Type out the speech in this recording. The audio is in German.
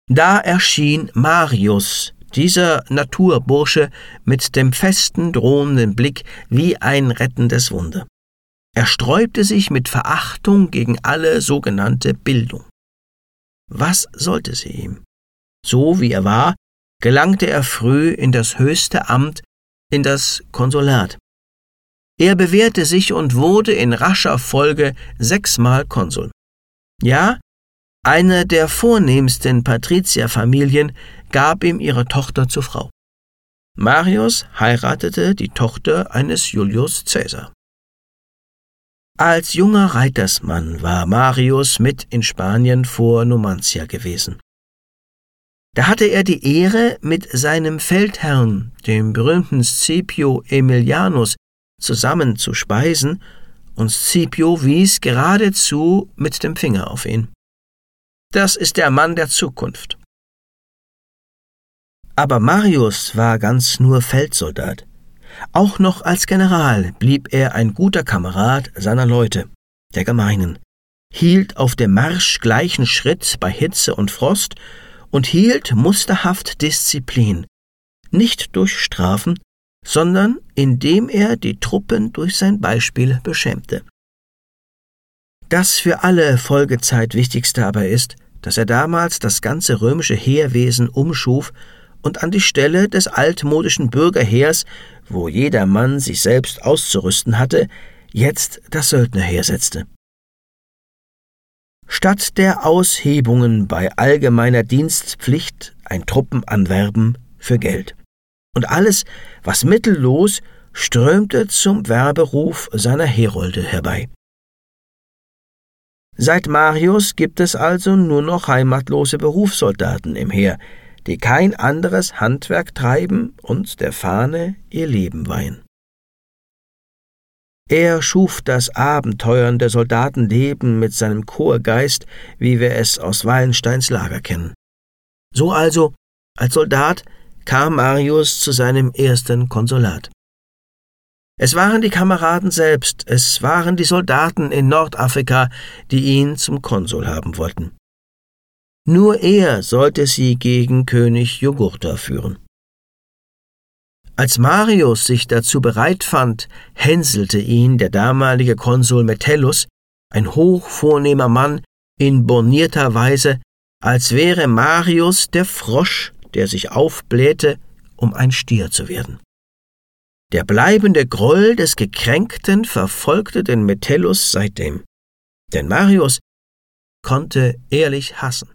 Da erschien Marius, dieser Naturbursche, mit dem festen, drohenden Blick wie ein rettendes Wunder. Er sträubte sich mit Verachtung gegen alle sogenannte Bildung. Was sollte sie ihm? So wie er war, gelangte er früh in das höchste Amt, in das Konsulat. Er bewährte sich und wurde in rascher Folge 6-mal Konsul. Ja, eine der vornehmsten Patrizierfamilien gab ihm ihre Tochter zur Frau. Marius heiratete die Tochter eines Julius Caesar. Als junger Reitersmann war Marius mit in Spanien vor Numantia gewesen. Da hatte er die Ehre, mit seinem Feldherrn, dem berühmten Scipio Aemilianus, zusammen zu speisen, und Scipio wies geradezu mit dem Finger auf ihn. Das ist der Mann der Zukunft. Aber Marius war ganz nur Feldsoldat. Auch noch als General blieb er ein guter Kamerad seiner Leute, der Gemeinen, hielt auf dem Marsch gleichen Schritt bei Hitze und Frost und hielt musterhaft Disziplin, nicht durch Strafen, sondern indem er die Truppen durch sein Beispiel beschämte. Das für alle Folgezeit Wichtigste aber ist, dass er damals das ganze römische Heerwesen umschuf und an die Stelle des altmodischen Bürgerheers, wo jeder Mann sich selbst auszurüsten hatte, jetzt das Söldnerheer setzte. Statt der Aushebungen bei allgemeiner Dienstpflicht ein Truppenanwerben für Geld. Und alles, was mittellos, strömte zum Werberuf seiner Herolde herbei. Seit Marius gibt es also nur noch heimatlose Berufssoldaten im Heer, die kein anderes Handwerk treiben und der Fahne ihr Leben weihen. Er schuf das abenteuernde Soldatenleben mit seinem Chorgeist, wie wir es aus Wallensteins Lager kennen. So also, als Soldat, kam Marius zu seinem ersten Konsulat. Es waren die Kameraden selbst, es waren die Soldaten in Nordafrika, die ihn zum Konsul haben wollten. Nur er sollte sie gegen König Jugurtha führen. Als Marius sich dazu bereit fand, hänselte ihn der damalige Konsul Metellus, ein hochvornehmer Mann, in bornierter Weise, als wäre Marius der Frosch, der sich aufblähte, um ein Stier zu werden. Der bleibende Groll des Gekränkten verfolgte den Metellus seitdem, denn Marius konnte ehrlich hassen.